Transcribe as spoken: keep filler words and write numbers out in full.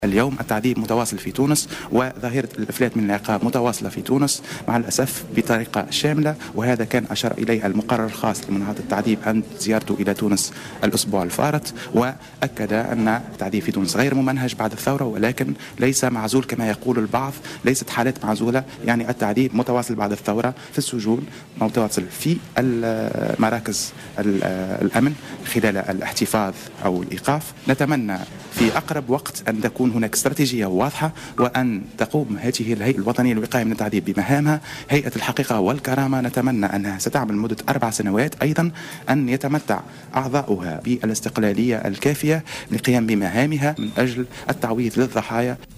اليوم التعذيب متواصل في تونس، وظاهرة الإفلات من العقاب متواصلة في تونس مع الأسف بطريقة شاملة، وهذا كان أشار إليه المقرر الخاص لمناهضة التعذيب عند زيارته إلى تونس الأسبوع الفارط، وأكد أن التعذيب في تونس غير ممنهج بعد الثورة، ولكن ليس معزول كما يقول البعض، ليست حالات معزولة، يعني التعذيب متواصل بعد الثورة في السجون، متواصل في مراكز الأمن خلال الاحتفاظ أو الإيقاف. نتمنى في أقرب وقت أن تكون هناك استراتيجية واضحة، وأن تقوم هذه الهيئة الوطنية للوقاية من التعذيب بمهامها. هيئة الحقيقة والكرامة نتمنى أنها ستعمل مدة أربع سنوات، أيضا أن يتمتع أعضاؤها بالاستقلالية الكافية للقيام بمهامها من أجل التعويض للضحايا.